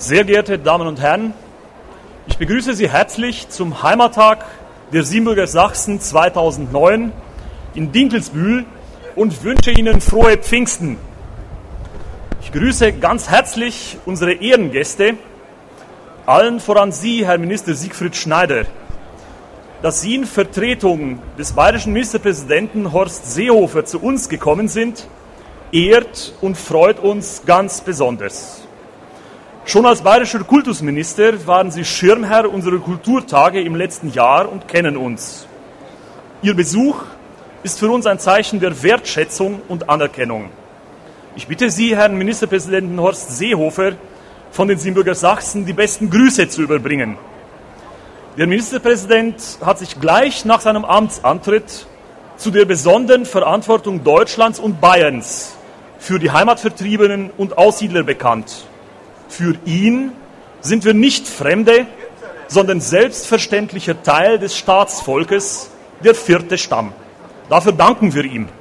Sehr geehrte Damen und Herren, ich begrüße Sie herzlich zum Heimattag der Siebenbürger Sachsen 2009 in Dinkelsbühl und wünsche Ihnen frohe Pfingsten. Ich grüße ganz herzlich unsere Ehrengäste, allen voran Sie, Herr Minister Siegfried Schneider. Dass Sie in Vertretung des bayerischen Ministerpräsidenten Horst Seehofer zu uns gekommen sind, ehrt und freut uns ganz besonders. Schon als bayerischer Kultusminister waren Sie Schirmherr unserer Kulturtage im letzten Jahr und kennen uns. Ihr Besuch ist für uns ein Zeichen der Wertschätzung und Anerkennung. Ich bitte Sie, Herrn Ministerpräsidenten Horst Seehofer, von den Siebenbürger Sachsen die besten Grüße zu überbringen. Der Ministerpräsident hat sich gleich nach seinem Amtsantritt zu der besonderen Verantwortung Deutschlands und Bayerns für die Heimatvertriebenen und Aussiedler bekannt. Für ihn sind wir nicht Fremde, sondern selbstverständlicher Teil des Staatsvolkes, der vierte Stamm. Dafür danken wir ihm.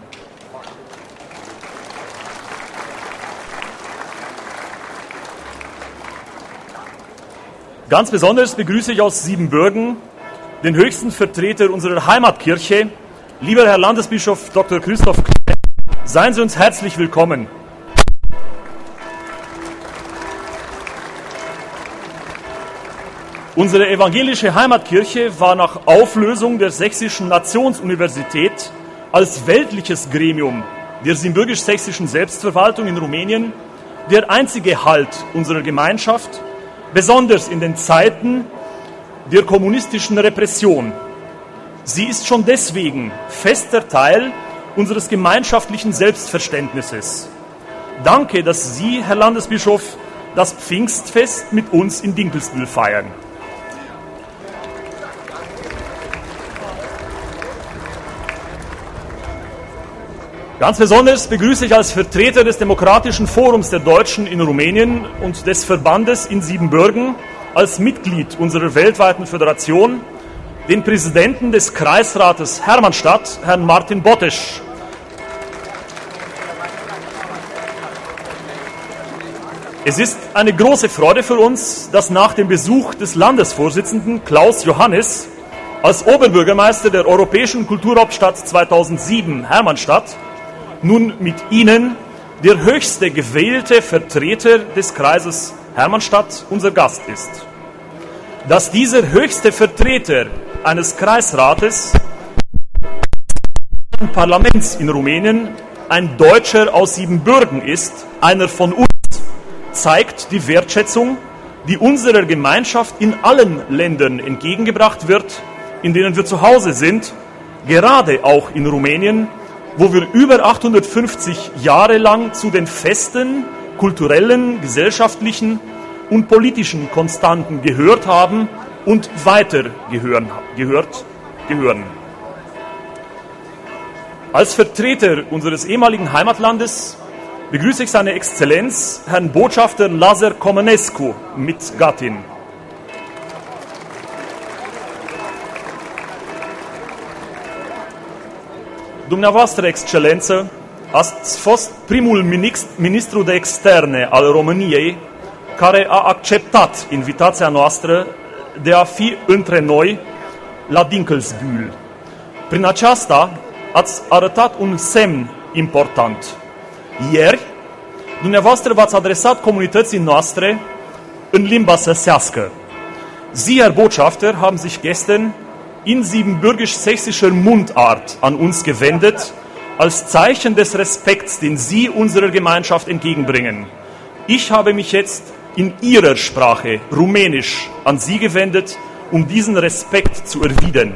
Ganz besonders begrüße ich aus Siebenbürgen den höchsten Vertreter unserer Heimatkirche, lieber Herr Landesbischof Dr. Christoph Klenk. Seien Sie uns herzlich willkommen. Unsere evangelische Heimatkirche war nach Auflösung der Sächsischen Nationsuniversität als weltliches Gremium der siebenbürgisch-sächsischen Selbstverwaltung in Rumänien der einzige Halt unserer Gemeinschaft, besonders in den Zeiten der kommunistischen Repression. Sie ist schon deswegen fester Teil unseres gemeinschaftlichen Selbstverständnisses. Danke, dass Sie, Herr Landesbischof, das Pfingstfest mit uns in Dinkelsbühl feiern. Ganz besonders begrüße ich als Vertreter des Demokratischen Forums der Deutschen in Rumänien und des Verbandes in Siebenbürgen als Mitglied unserer weltweiten Föderation den Präsidenten des Kreisrates Hermannstadt, Herrn Martin Botesch. Es ist eine große Freude für uns, dass nach dem Besuch des Landesvorsitzenden Klaus Johannes als Oberbürgermeister der Europäischen Kulturhauptstadt 2007 Hermannstadt nun mit Ihnen der höchste gewählte Vertreter des Kreises Hermannstadt unser Gast ist. Dass dieser höchste Vertreter eines Kreisrates Parlaments in Rumänien ein Deutscher aus Siebenbürgen ist, einer von uns, zeigt die Wertschätzung, die unserer Gemeinschaft in allen Ländern entgegengebracht wird, in denen wir zu Hause sind, gerade auch in Rumänien, wo wir über 850 Jahre lang zu den festen, kulturellen, gesellschaftlichen und politischen Konstanten gehört haben und weiter gehören. Als Vertreter unseres ehemaligen Heimatlandes begrüße ich seine Exzellenz, Herrn Botschafter Lazar Comănescu mit Gattin. Dumneavoastră, Excelență, ați fost primul ministru de externe al României care a acceptat invitația noastră de a fi între noi la Dinkelsbühl. Prin aceasta ați arătat un semn important. Ieri, dumneavoastră v-ați adresat comunității noastre în limba săsească. Sie, Herr Botschafter, haben sich gestern in siebenbürgisch-sächsischer Mundart an uns gewendet, als Zeichen des Respekts, den Sie unserer Gemeinschaft entgegenbringen. Ich habe mich jetzt in Ihrer Sprache, Rumänisch, an Sie gewendet, um diesen Respekt zu erwidern.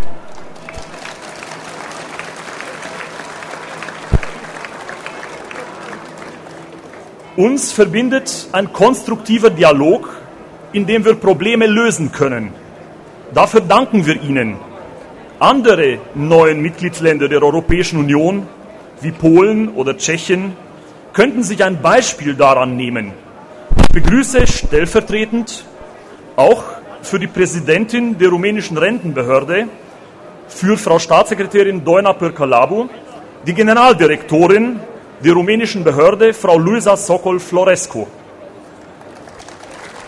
Uns verbindet ein konstruktiver Dialog, in dem wir Probleme lösen können. Dafür danken wir Ihnen. Andere neue Mitgliedsländer der Europäischen Union, wie Polen oder Tschechien, könnten sich ein Beispiel daran nehmen. Ich begrüße stellvertretend auch für die Präsidentin der rumänischen Rentenbehörde, für Frau Staatssekretärin Doina Pârcălabu, die Generaldirektorin der rumänischen Behörde, Frau Luisa Sokol Florescu.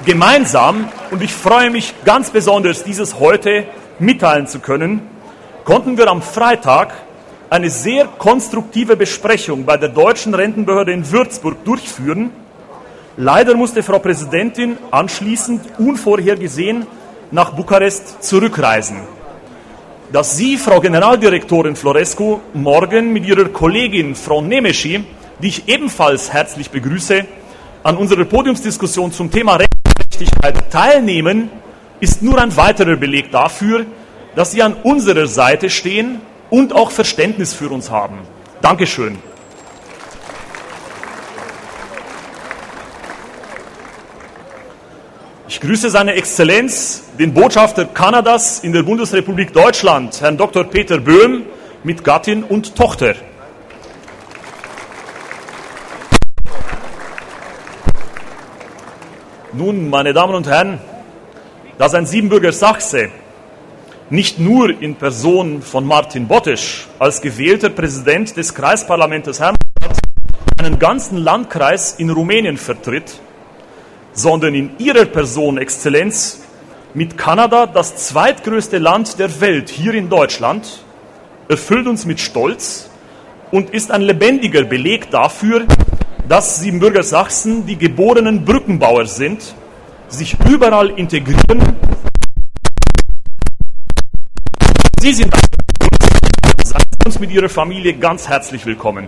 Gemeinsam, und ich freue mich ganz besonders, dieses heute mitteilen zu können, konnten wir am Freitag eine sehr konstruktive Besprechung bei der Deutschen Rentenbehörde in Würzburg durchführen. Leider musste Frau Präsidentin anschließend unvorhergesehen nach Bukarest zurückreisen. Dass Sie, Frau Generaldirektorin Florescu, morgen mit Ihrer Kollegin Frau Nemeschi, die ich ebenfalls herzlich begrüße, an unserer Podiumsdiskussion zum Thema Rentengerechtigkeit teilnehmen, ist nur ein weiterer Beleg dafür, dass Sie an unserer Seite stehen und auch Verständnis für uns haben. Dankeschön. Ich grüße seine Exzellenz, den Botschafter Kanadas in der Bundesrepublik Deutschland, Herrn Dr. Peter Böhm, mit Gattin und Tochter. Nun, meine Damen und Herren, dass ein Siebenbürger Sachse nicht nur in Person von Martin Bottesch als gewählter Präsident des Kreisparlamentes Hermannstadt einen ganzen Landkreis in Rumänien vertritt, sondern in ihrer Person, Exzellenz, mit Kanada das zweitgrößte Land der Welt hier in Deutschland, erfüllt uns mit Stolz und ist ein lebendiger Beleg dafür, dass Siebenbürger Sachsen die geborenen Brückenbauer sind, sich überall integrieren. Sie sind uns mit Ihrer Familie ganz herzlich willkommen.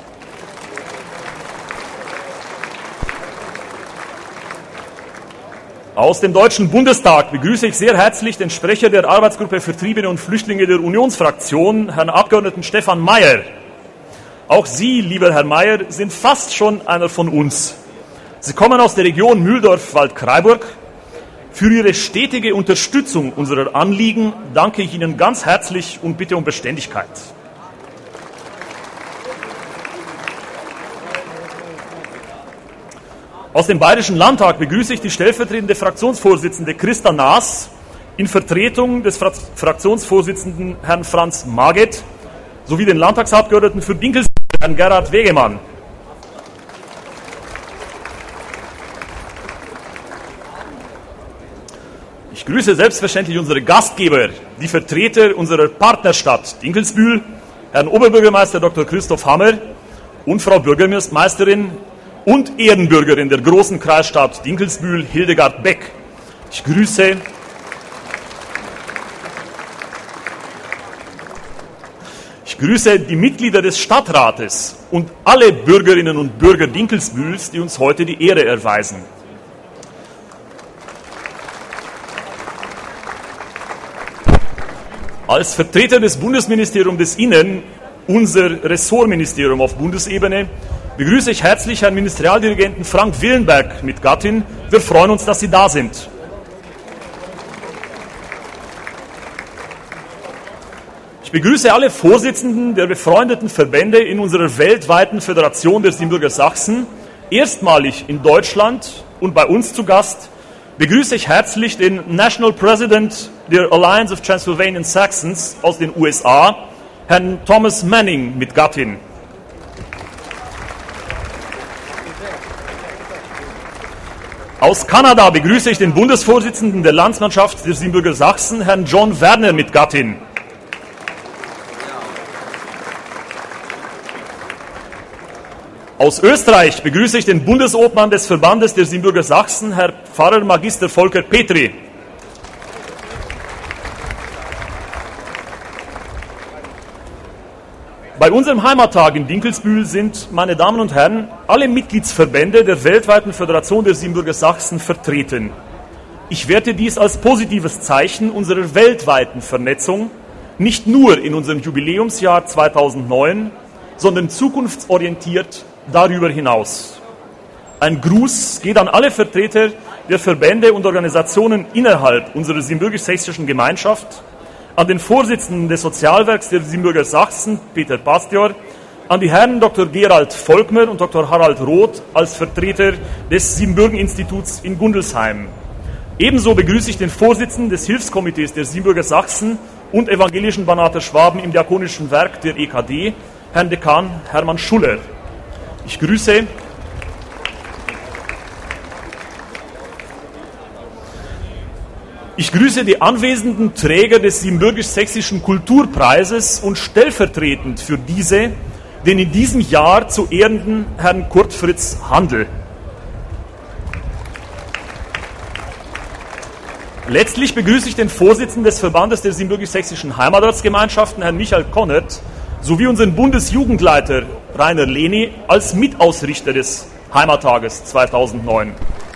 Aus dem Deutschen Bundestag begrüße ich sehr herzlich den Sprecher der Arbeitsgruppe Vertriebene und Flüchtlinge der Unionsfraktion, Herrn Abgeordneten Stefan Mayer. Auch Sie, lieber Herr Mayer, sind fast schon einer von uns. Sie kommen aus der Region Mühldorf-Waldkraiburg. Für Ihre stetige Unterstützung unserer Anliegen danke ich Ihnen ganz herzlich und bitte um Beständigkeit. Aus dem Bayerischen Landtag begrüße ich die stellvertretende Fraktionsvorsitzende Christa Naas in Vertretung des Fraktionsvorsitzenden Herrn Franz Maget sowie den Landtagsabgeordneten für Dinkelsbühl, Herrn Gerhard Wegemann. Ich grüße selbstverständlich unsere Gastgeber, die Vertreter unserer Partnerstadt Dinkelsbühl, Herrn Oberbürgermeister Dr. Christoph Hammer und Frau Bürgermeisterin und Ehrenbürgerin der großen Kreisstadt Dinkelsbühl, Hildegard Beck. Ich grüße die Mitglieder des Stadtrates und alle Bürgerinnen und Bürger Dinkelsbühls, die uns heute die Ehre erweisen. Als Vertreter des Bundesministeriums des Innern, unser Ressortministerium auf Bundesebene, begrüße ich herzlich Herrn Ministerialdirigenten Frank Willenberg mit Gattin. Wir freuen uns, dass Sie da sind. Ich begrüße alle Vorsitzenden der befreundeten Verbände in unserer weltweiten Föderation der Siebenbürger Sachsen. Erstmalig in Deutschland und bei uns zu Gast begrüße ich herzlich den National President der Alliance of Transylvanian Saxons aus den USA, Herrn Thomas Manning mit Gattin. Aus Kanada begrüße ich den Bundesvorsitzenden der Landsmannschaft der Siebenbürger Sachsen, Herrn John Werner mit Gattin. Aus Österreich begrüße ich den Bundesobmann des Verbandes der Siebenbürger Sachsen, Herr Pfarrer Magister Volker Petri. Bei unserem Heimattag in Dinkelsbühl sind, meine Damen und Herren, alle Mitgliedsverbände der weltweiten Föderation der Siebenbürger Sachsen vertreten. Ich werte dies als positives Zeichen unserer weltweiten Vernetzung, nicht nur in unserem Jubiläumsjahr 2009, sondern zukunftsorientiert darüber hinaus. Ein Gruß geht an alle Vertreter der Verbände und Organisationen innerhalb unserer siebenbürgisch-sächsischen Gemeinschaft, an den Vorsitzenden des Sozialwerks der Siebenbürger Sachsen, Peter Bastior, an die Herren Dr. Gerald Volkmer und Dr. Harald Roth als Vertreter des Siebenbürgen-Instituts in Gundelsheim. Ebenso begrüße ich den Vorsitzenden des Hilfskomitees der Siebenbürger Sachsen und evangelischen Banater Schwaben im Diakonischen Werk der EKD, Herrn Dekan Hermann Schuller. Ich grüße Ich grüße die anwesenden Träger des Siebenbürgisch-Sächsischen Kulturpreises und stellvertretend für diese den in diesem Jahr zu ehrenden Herrn Kurt Fritz Handel. Letztlich begrüße ich den Vorsitzenden des Verbandes der Siebenbürgisch-Sächsischen Heimatortsgemeinschaften, Herrn Michael Konnert, sowie unseren Bundesjugendleiter Rainer Lehny als Mitausrichter des Heimattages 2009.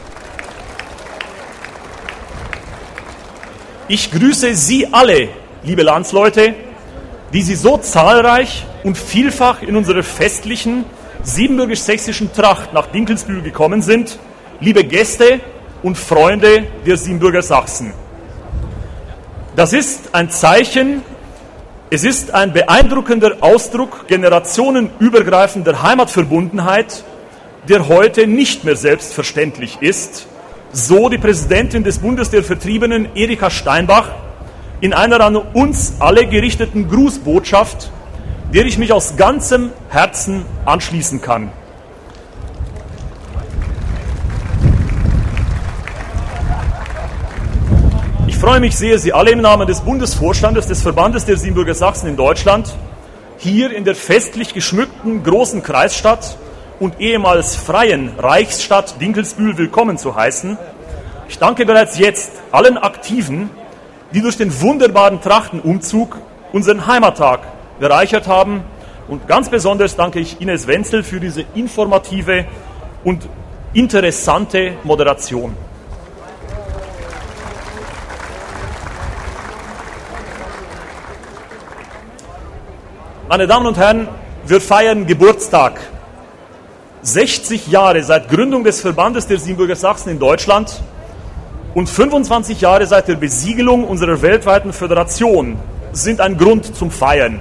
Ich grüße Sie alle, liebe Landsleute, die Sie so zahlreich und vielfach in unserer festlichen siebenbürgisch-sächsischen Tracht nach Dinkelsbühl gekommen sind, liebe Gäste und Freunde der Siebenbürger Sachsen. Das ist ein Zeichen, es ist ein beeindruckender Ausdruck generationenübergreifender Heimatverbundenheit, der heute nicht mehr selbstverständlich ist, so die Präsidentin des Bundes der Vertriebenen Erika Steinbach in einer an uns alle gerichteten Grußbotschaft, der ich mich aus ganzem Herzen anschließen kann. Ich freue mich sehr, Sie alle im Namen des Bundesvorstandes des Verbandes der Siebenbürger Sachsen in Deutschland hier in der festlich geschmückten großen Kreisstadt und ehemals freien Reichsstadt Dinkelsbühl willkommen zu heißen. Ich danke bereits jetzt allen Aktiven, die durch den wunderbaren Trachtenumzug unseren Heimattag bereichert haben. Und ganz besonders danke ich Ines Wenzel für diese informative und interessante Moderation. Meine Damen und Herren, wir feiern Geburtstag. 60 Jahre seit Gründung des Verbandes der Siebenbürger Sachsen in Deutschland und 25 Jahre seit der Besiegelung unserer weltweiten Föderation sind ein Grund zum Feiern.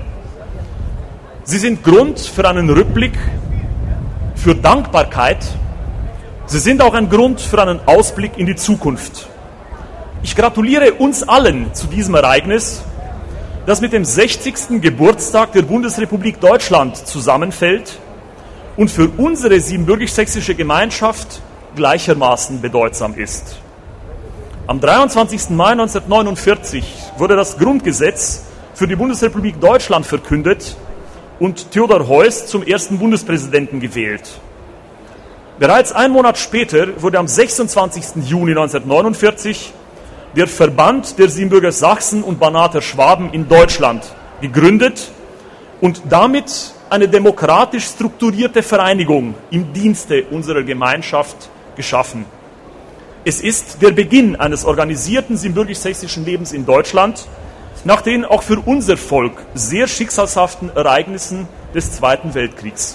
Sie sind Grund für einen Rückblick, für Dankbarkeit. Sie sind auch ein Grund für einen Ausblick in die Zukunft. Ich gratuliere uns allen zu diesem Ereignis, das mit dem 60. Geburtstag der Bundesrepublik Deutschland zusammenfällt und für unsere siebenbürgisch-sächsische Gemeinschaft gleichermaßen bedeutsam ist. Am 23. Mai 1949 wurde das Grundgesetz für die Bundesrepublik Deutschland verkündet und Theodor Heuss zum ersten Bundespräsidenten gewählt. Bereits einen Monat später wurde am 26. Juni 1949 der Verband der Siebenbürger Sachsen und Banater Schwaben in Deutschland gegründet und damit eine demokratisch strukturierte Vereinigung im Dienste unserer Gemeinschaft geschaffen. Es ist der Beginn eines organisierten siebenbürgisch-sächsischen Lebens in Deutschland, nach den auch für unser Volk sehr schicksalshaften Ereignissen des Zweiten Weltkriegs.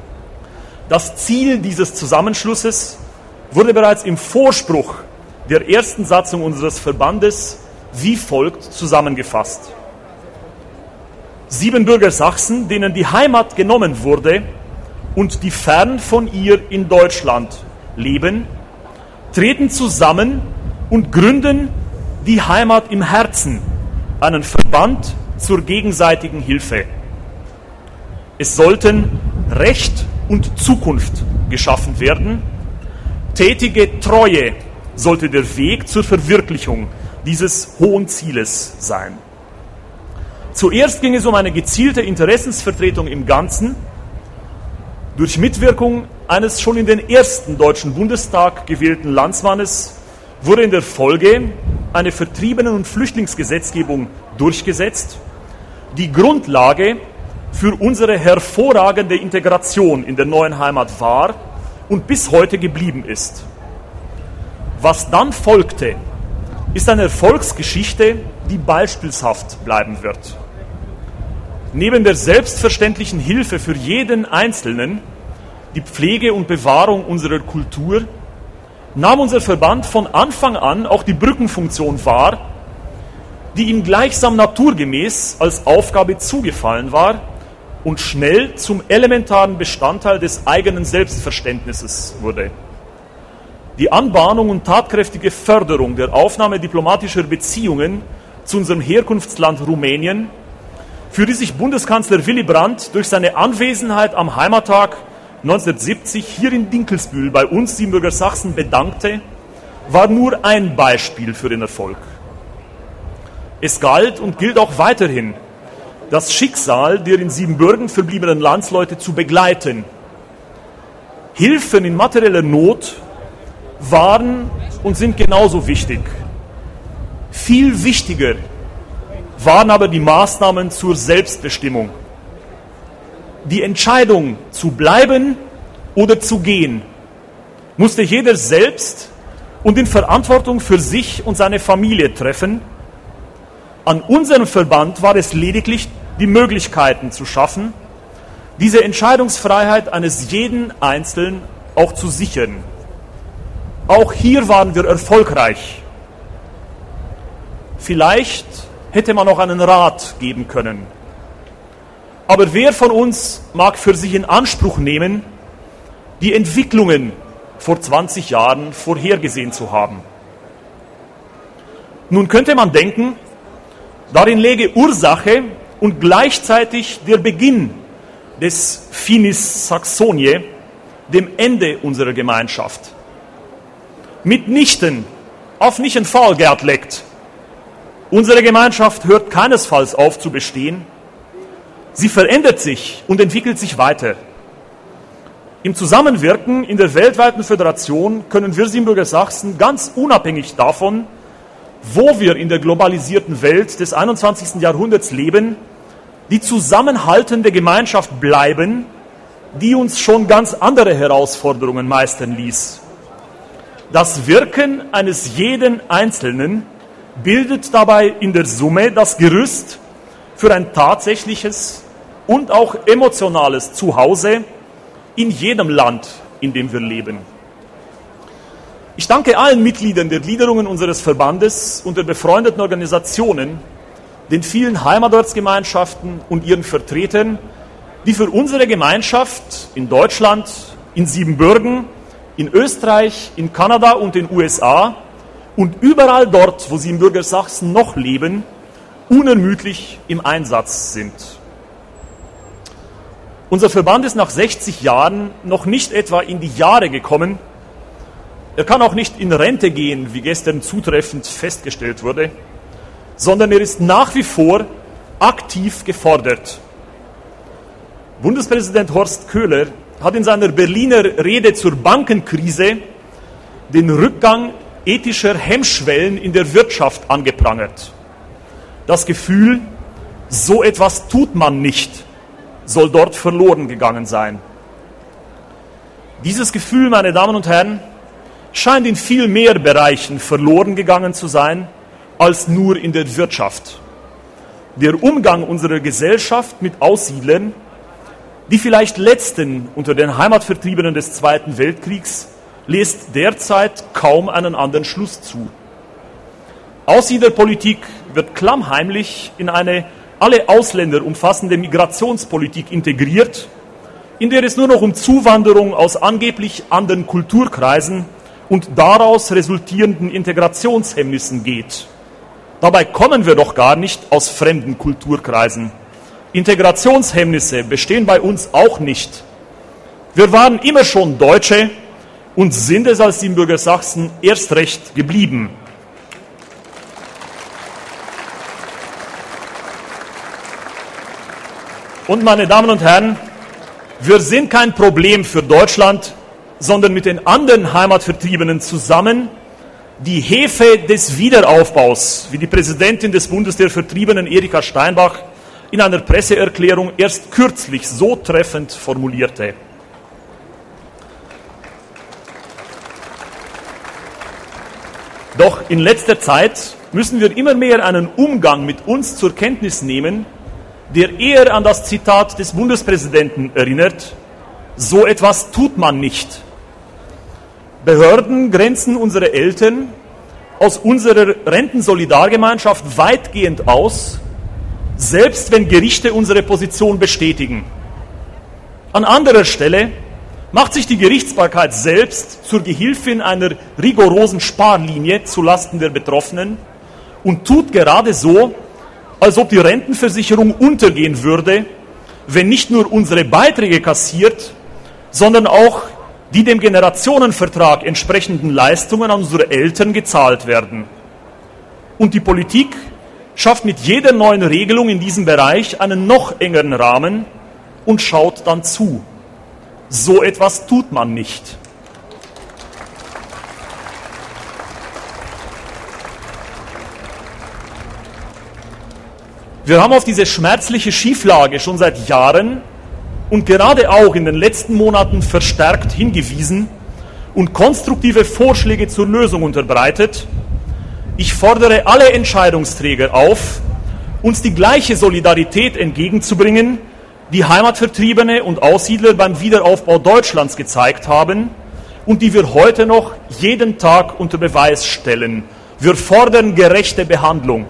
Das Ziel dieses Zusammenschlusses wurde bereits im Vorspruch der ersten Satzung unseres Verbandes wie folgt zusammengefasst. Siebenbürger Sachsen, denen die Heimat genommen wurde und die fern von ihr in Deutschland leben, treten zusammen und gründen die Heimat im Herzen, einen Verband zur gegenseitigen Hilfe. Es sollten Recht und Zukunft geschaffen werden. Tätige Treue sollte der Weg zur Verwirklichung dieses hohen Zieles sein. Zuerst ging es um eine gezielte Interessensvertretung im Ganzen. Durch Mitwirkung eines schon in den ersten Deutschen Bundestag gewählten Landsmannes wurde in der Folge eine Vertriebenen- und Flüchtlingsgesetzgebung durchgesetzt, die Grundlage für unsere hervorragende Integration in der neuen Heimat war und bis heute geblieben ist. Was dann folgte, ist eine Erfolgsgeschichte, die beispielshaft bleiben wird. Neben der selbstverständlichen Hilfe für jeden Einzelnen, die Pflege und Bewahrung unserer Kultur, nahm unser Verband von Anfang an auch die Brückenfunktion wahr, die ihm gleichsam naturgemäß als Aufgabe zugefallen war und schnell zum elementaren Bestandteil des eigenen Selbstverständnisses wurde. Die Anbahnung und tatkräftige Förderung der Aufnahme diplomatischer Beziehungen zu unserem Herkunftsland Rumänien, für die sich Bundeskanzler Willy Brandt durch seine Anwesenheit am Heimattag 1970 hier in Dinkelsbühl bei uns Siebenbürger Sachsen bedankte, war nur ein Beispiel für den Erfolg. Es galt und gilt auch weiterhin, das Schicksal der in Siebenbürgen verbliebenen Landsleute zu begleiten. Hilfen in materieller Not waren und sind genauso wichtig. Viel wichtiger waren aber die Maßnahmen zur Selbstbestimmung. Die Entscheidung zu bleiben oder zu gehen musste jeder selbst und in Verantwortung für sich und seine Familie treffen. An unserem Verband war es lediglich, die Möglichkeiten zu schaffen, diese Entscheidungsfreiheit eines jeden Einzelnen auch zu sichern. Auch hier waren wir erfolgreich. Vielleicht hätte man noch einen Rat geben können. Aber wer von uns mag für sich in Anspruch nehmen, die Entwicklungen vor 20 Jahren vorhergesehen zu haben? Nun könnte man denken, darin läge Ursache und gleichzeitig der Beginn des Finis Saxoniae, dem Ende unserer Gemeinschaft. Mitnichten, auf nicht ein Fall, Gerd leckt. Unsere Gemeinschaft hört keinesfalls auf zu bestehen. Sie verändert sich und entwickelt sich weiter. Im Zusammenwirken in der weltweiten Föderation können wir Siebenbürger Sachsen ganz unabhängig davon, wo wir in der globalisierten Welt des 21. Jahrhunderts leben, die zusammenhaltende Gemeinschaft bleiben, die uns schon ganz andere Herausforderungen meistern ließ. Das Wirken eines jeden Einzelnen bildet dabei in der Summe das Gerüst für ein tatsächliches und auch emotionales Zuhause in jedem Land, in dem wir leben. Ich danke allen Mitgliedern der Gliederungen unseres Verbandes und der befreundeten Organisationen, den vielen Heimatortsgemeinschaften und ihren Vertretern, die für unsere Gemeinschaft in Deutschland, in Siebenbürgen, in Österreich, in Kanada und den USA und überall dort, wo Siebenbürger Sachsen noch leben, unermüdlich im Einsatz sind. Unser Verband ist nach 60 Jahren noch nicht etwa in die Jahre gekommen. Er kann auch nicht in Rente gehen, wie gestern zutreffend festgestellt wurde, sondern er ist nach wie vor aktiv gefordert. Bundespräsident Horst Köhler hat in seiner Berliner Rede zur Bankenkrise den Rückgang ethischer Hemmschwellen in der Wirtschaft angeprangert. Das Gefühl, so etwas tut man nicht, soll dort verloren gegangen sein. Dieses Gefühl, meine Damen und Herren, scheint in viel mehr Bereichen verloren gegangen zu sein, als nur in der Wirtschaft. Der Umgang unserer Gesellschaft mit Aussiedlern, die vielleicht letzten unter den Heimatvertriebenen des Zweiten Weltkriegs, lässt derzeit kaum einen anderen Schluss zu. Aussiedlerpolitik wird klammheimlich in eine alle Ausländer umfassende Migrationspolitik integriert, in der es nur noch um Zuwanderung aus angeblich anderen Kulturkreisen und daraus resultierenden Integrationshemmnissen geht. Dabei kommen wir doch gar nicht aus fremden Kulturkreisen. Integrationshemmnisse bestehen bei uns auch nicht. Wir waren immer schon Deutsche und sind es als Siebenbürger Sachsen erst recht geblieben. Und meine Damen und Herren, wir sind kein Problem für Deutschland, sondern mit den anderen Heimatvertriebenen zusammen die Hefe des Wiederaufbaus, wie die Präsidentin des Bundes der Vertriebenen Erika Steinbach in einer Presseerklärung erst kürzlich so treffend formulierte. Doch in letzter Zeit müssen wir immer mehr einen Umgang mit uns zur Kenntnis nehmen, der eher an das Zitat des Bundespräsidenten erinnert: So etwas tut man nicht. Behörden grenzen unsere Eltern aus unserer Rentensolidargemeinschaft weitgehend aus, selbst wenn Gerichte unsere Position bestätigen. An anderer Stelle macht sich die Gerichtsbarkeit selbst zur Gehilfin einer rigorosen Sparlinie zulasten der Betroffenen und tut gerade so, als ob die Rentenversicherung untergehen würde, wenn nicht nur unsere Beiträge kassiert, sondern auch die dem Generationenvertrag entsprechenden Leistungen an unsere Eltern gezahlt werden. Und die Politik schafft mit jeder neuen Regelung in diesem Bereich einen noch engeren Rahmen und schaut dann zu. So etwas tut man nicht. Wir haben auf diese schmerzliche Schieflage schon seit Jahren und gerade auch in den letzten Monaten verstärkt hingewiesen und konstruktive Vorschläge zur Lösung unterbreitet. Ich fordere alle Entscheidungsträger auf, uns die gleiche Solidarität entgegenzubringen, die Heimatvertriebene und Aussiedler beim Wiederaufbau Deutschlands gezeigt haben und die wir heute noch jeden Tag unter Beweis stellen. Wir fordern gerechte Behandlung.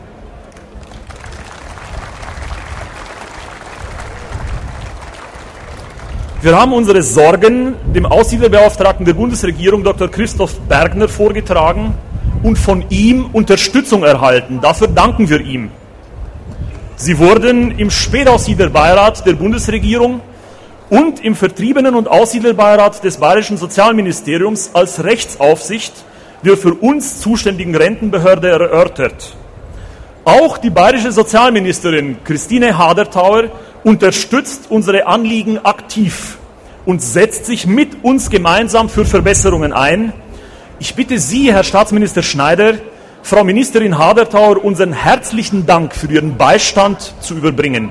Wir haben unsere Sorgen dem Aussiedlerbeauftragten der Bundesregierung, Dr. Christoph Bergner, vorgetragen und von ihm Unterstützung erhalten. Dafür danken wir ihm. Sie wurden im Spätaussiedlerbeirat der Bundesregierung und im Vertriebenen- und Aussiedlerbeirat des Bayerischen Sozialministeriums als Rechtsaufsicht der für uns zuständigen Rentenbehörde erörtert. Auch die bayerische Sozialministerin Christine Haderthauer unterstützt unsere Anliegen aktiv und setzt sich mit uns gemeinsam für Verbesserungen ein. Ich bitte Sie, Herr Staatsminister Schneider, Frau Ministerin Haderthauer, unseren herzlichen Dank für Ihren Beistand zu überbringen.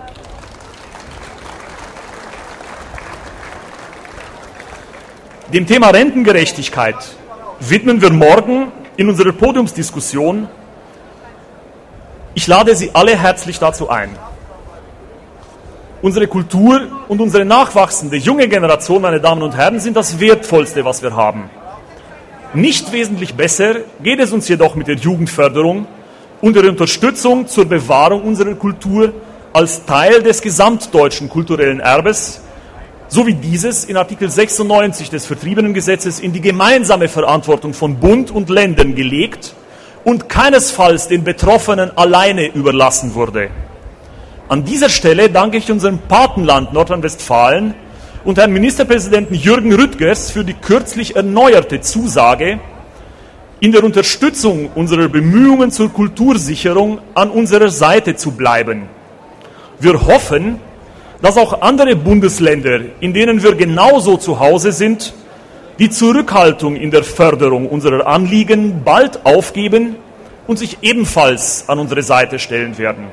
Dem Thema Rentengerechtigkeit widmen wir morgen in unserer Podiumsdiskussion. Ich lade Sie alle herzlich dazu ein. Unsere Kultur und unsere nachwachsende junge Generation, meine Damen und Herren, sind das Wertvollste, was wir haben. Nicht wesentlich besser geht es uns jedoch mit der Jugendförderung und der Unterstützung zur Bewahrung unserer Kultur als Teil des gesamtdeutschen kulturellen Erbes, so wie dieses in Artikel 96 des Vertriebenengesetzes in die gemeinsame Verantwortung von Bund und Ländern gelegt und keinesfalls den Betroffenen alleine überlassen wurde. An dieser Stelle danke ich unserem Patenland Nordrhein-Westfalen und Herrn Ministerpräsidenten Jürgen Rüttgers für die kürzlich erneuerte Zusage, in der Unterstützung unserer Bemühungen zur Kultursicherung an unserer Seite zu bleiben. Wir hoffen, dass auch andere Bundesländer, in denen wir genauso zu Hause sind, die Zurückhaltung in der Förderung unserer Anliegen bald aufgeben und sich ebenfalls an unsere Seite stellen werden.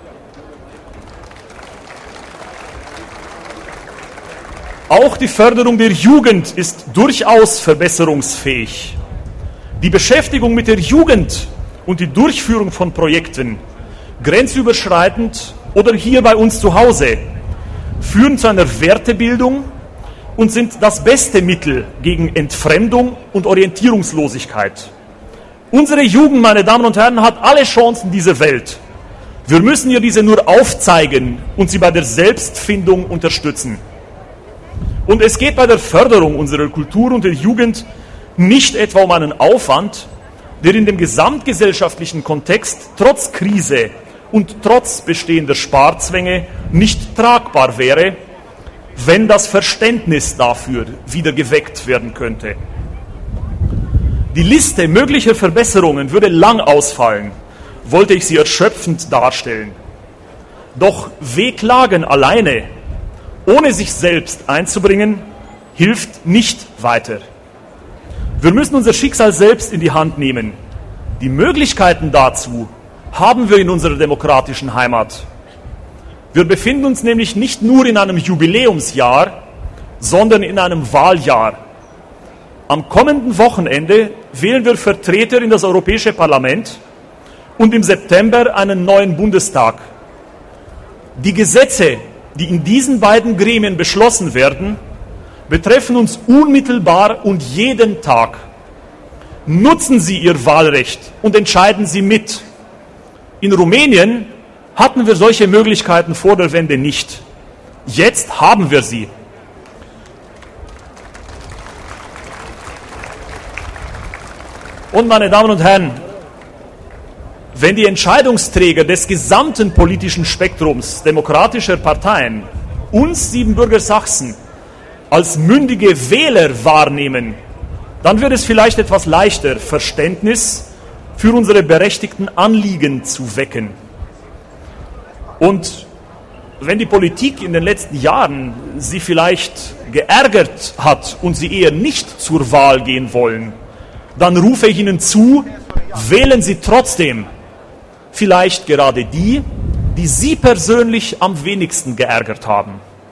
Auch die Förderung der Jugend ist durchaus verbesserungsfähig. Die Beschäftigung mit der Jugend und die Durchführung von Projekten, grenzüberschreitend oder hier bei uns zu Hause, führen zu einer Wertebildung und sind das beste Mittel gegen Entfremdung und Orientierungslosigkeit. Unsere Jugend, meine Damen und Herren, hat alle Chancen dieser Welt. Wir müssen ihr diese nur aufzeigen und sie bei der Selbstfindung unterstützen. Und es geht bei der Förderung unserer Kultur und der Jugend nicht etwa um einen Aufwand, der in dem gesamtgesellschaftlichen Kontext trotz Krise und trotz bestehender Sparzwänge nicht tragbar wäre, wenn das Verständnis dafür wieder geweckt werden könnte. Die Liste möglicher Verbesserungen würde lang ausfallen, wollte ich sie erschöpfend darstellen. Doch Wehklagen alleine, ohne sich selbst einzubringen, hilft nicht weiter. Wir müssen unser Schicksal selbst in die Hand nehmen. Die Möglichkeiten dazu haben wir in unserer demokratischen Heimat. Wir befinden uns nämlich nicht nur in einem Jubiläumsjahr, sondern in einem Wahljahr. Am kommenden Wochenende wählen wir Vertreter in das Europäische Parlament und im September einen neuen Bundestag. Die Gesetze, die in diesen beiden Gremien beschlossen werden, betreffen uns unmittelbar und jeden Tag. Nutzen Sie Ihr Wahlrecht und entscheiden Sie mit. In Rumänien hatten wir solche Möglichkeiten vor der Wende nicht. Jetzt haben wir sie. Und meine Damen und Herren, wenn die Entscheidungsträger des gesamten politischen Spektrums demokratischer Parteien uns Siebenbürger Sachsen als mündige Wähler wahrnehmen, dann wird es vielleicht etwas leichter, Verständnis für unsere berechtigten Anliegen zu wecken. Und wenn die Politik in den letzten Jahren Sie vielleicht geärgert hat und Sie eher nicht zur Wahl gehen wollen, dann rufe ich Ihnen zu, wählen Sie trotzdem vielleicht gerade die, die Sie persönlich am wenigsten geärgert haben.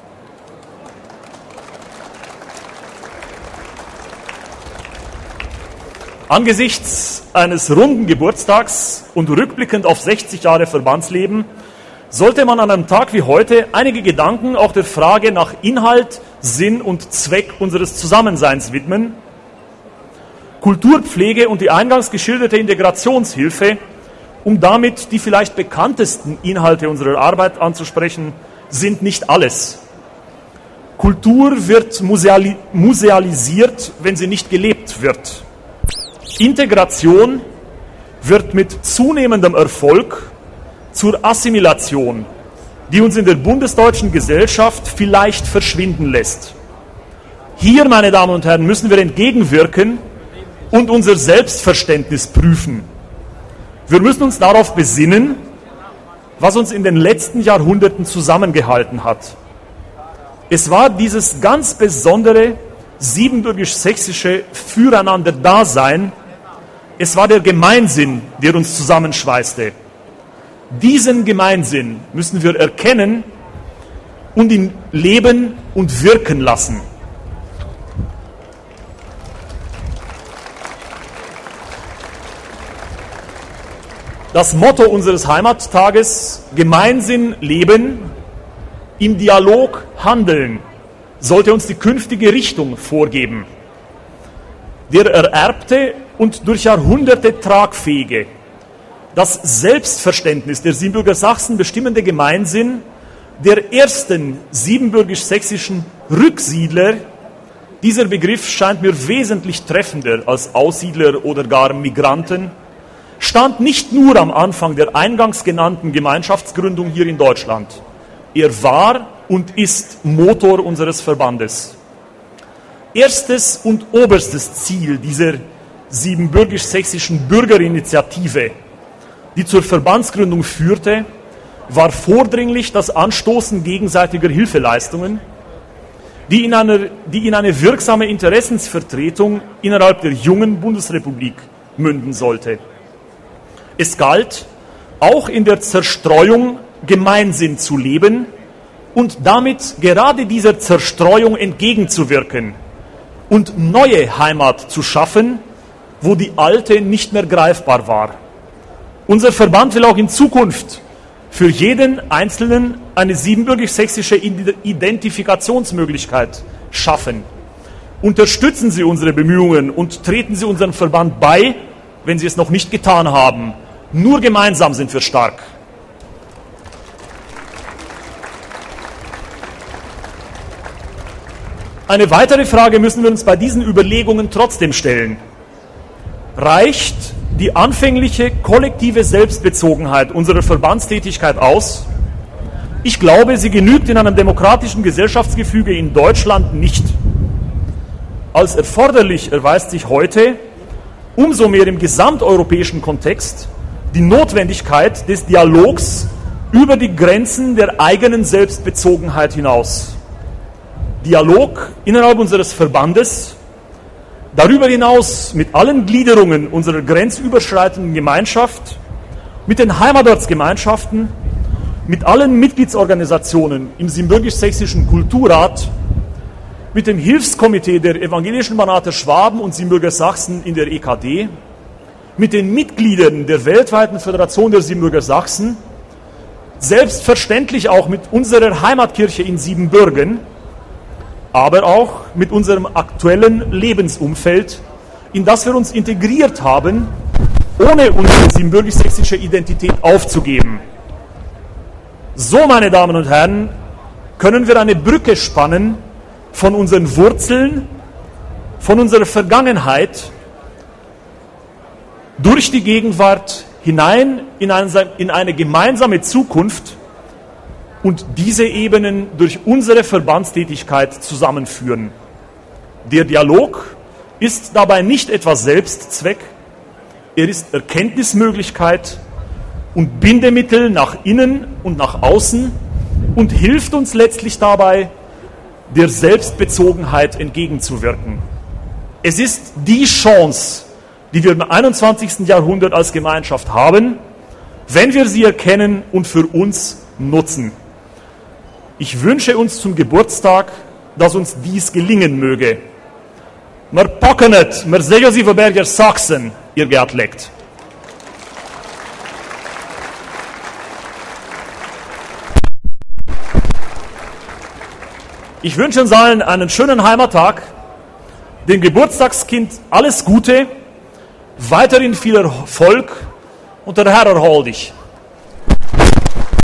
Angesichts eines runden Geburtstags und rückblickend auf 60 Jahre Verbandsleben sollte man an einem Tag wie heute einige Gedanken auch der Frage nach Inhalt, Sinn und Zweck unseres Zusammenseins widmen. Kulturpflege und die eingangs geschilderte Integrationshilfe, um damit die vielleicht bekanntesten Inhalte unserer Arbeit anzusprechen, sind nicht alles. Kultur wird musealisiert, wenn sie nicht gelebt wird. Integration wird mit zunehmendem Erfolg zur Assimilation, die uns in der bundesdeutschen Gesellschaft vielleicht verschwinden lässt. Hier, meine Damen und Herren, müssen wir entgegenwirken und unser Selbstverständnis prüfen. Wir müssen uns darauf besinnen, was uns in den letzten Jahrhunderten zusammengehalten hat. Es war dieses ganz besondere siebenbürgisch-sächsische Füreinander-Dasein, es war der Gemeinsinn, der uns zusammenschweißte. Diesen Gemeinsinn müssen wir erkennen und ihn leben und wirken lassen. Das Motto unseres Heimattages, Gemeinsinn leben, im Dialog handeln, sollte uns die künftige Richtung vorgeben. Der ererbte und durch Jahrhunderte tragfähige, das Selbstverständnis der Siebenbürger Sachsen bestimmende Gemeinsinn der ersten siebenbürgisch-sächsischen Rücksiedler, dieser Begriff scheint mir wesentlich treffender als Aussiedler oder gar Migranten, stand nicht nur am Anfang der eingangs genannten Gemeinschaftsgründung hier in Deutschland. Er war und ist Motor unseres Verbandes. Erstes und oberstes Ziel dieser siebenbürgisch-sächsischen Bürgerinitiative, die zur Verbandsgründung führte, war vordringlich das Anstoßen gegenseitiger Hilfeleistungen, die in eine wirksame Interessensvertretung innerhalb der jungen Bundesrepublik münden sollte. Es galt, auch in der Zerstreuung Gemeinsinn zu leben und damit gerade dieser Zerstreuung entgegenzuwirken und neue Heimat zu schaffen, wo die alte nicht mehr greifbar war. Unser Verband will auch in Zukunft für jeden Einzelnen eine siebenbürgisch-sächsische Identifikationsmöglichkeit schaffen. Unterstützen Sie unsere Bemühungen und treten Sie unserem Verband bei, wenn Sie es noch nicht getan haben. Nur gemeinsam sind wir stark. Eine weitere Frage müssen wir uns bei diesen Überlegungen trotzdem stellen. Reicht die anfängliche kollektive Selbstbezogenheit unserer Verbandstätigkeit aus? Ich glaube, sie genügt in einem demokratischen Gesellschaftsgefüge in Deutschland nicht. Als erforderlich erweist sich heute, umso mehr im gesamteuropäischen Kontext, die Notwendigkeit des Dialogs über die Grenzen der eigenen Selbstbezogenheit hinaus. Dialog innerhalb unseres Verbandes, darüber hinaus mit allen Gliederungen unserer grenzüberschreitenden Gemeinschaft, mit den Heimatortsgemeinschaften, mit allen Mitgliedsorganisationen im Siebenbürgisch-Sächsischen Kulturrat, mit dem Hilfskomitee der evangelischen Banater Schwaben und Siebenbürger Sachsen in der EKD, mit den Mitgliedern der weltweiten Föderation der Siebenbürger Sachsen, selbstverständlich auch mit unserer Heimatkirche in Siebenbürgen, aber auch mit unserem aktuellen Lebensumfeld, in das wir uns integriert haben, ohne unsere siebenbürgisch-sächsische Identität aufzugeben. So, meine Damen und Herren, können wir eine Brücke spannen von unseren Wurzeln, von unserer Vergangenheit, durch die Gegenwart hinein in eine gemeinsame Zukunft und diese Ebenen durch unsere Verbandstätigkeit zusammenführen. Der Dialog ist dabei nicht etwa Selbstzweck, er ist Erkenntnismöglichkeit und Bindemittel nach innen und nach außen und hilft uns letztlich dabei, der Selbstbezogenheit entgegenzuwirken. Es ist die Chance, die wir im 21. Jahrhundert als Gemeinschaft haben, wenn wir sie erkennen und für uns nutzen. Ich wünsche uns zum Geburtstag, dass uns dies gelingen möge. Wir packen es, wir sagen sie von Berger Sachsen, ihr Gärtlegt. Ich wünsche uns allen einen schönen Heimattag, dem Geburtstagskind alles Gute, weiterhin viel Erfolg und der Herr erhol dich.